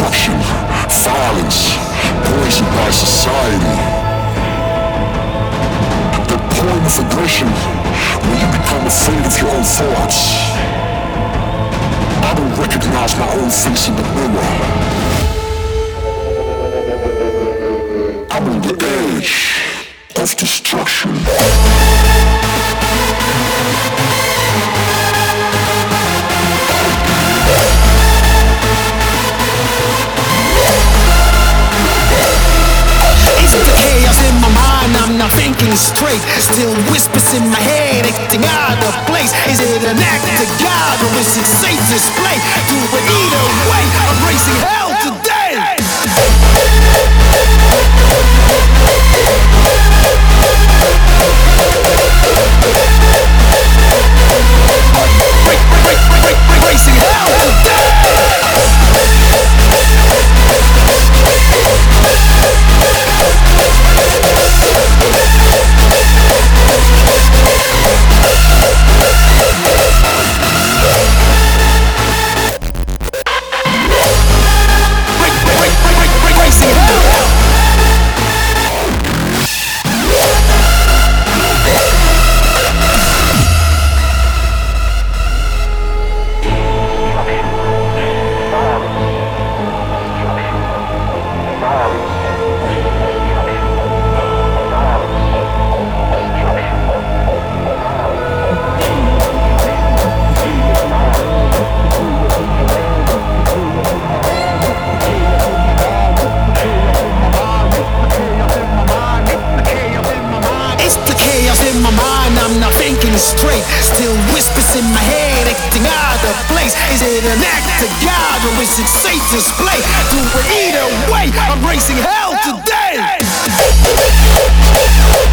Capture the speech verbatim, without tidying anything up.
destruction, violence, poisoned by society. The point of aggression, when you become afraid of your own thoughts. I don't recognize my own face in the mirror. I'm on the edge of destruction. It's the chaos in my mind, I'm not thinking straight. Still whispers in my head, acting out of place. Is it an act of God or is it Satan's play? Do it either way, I'm raising hell today. Raising hell today. Straight, still whispers in my head, acting out of place. Is it an act of God or is it Satan's play? Do it either way, I'm raising hell today.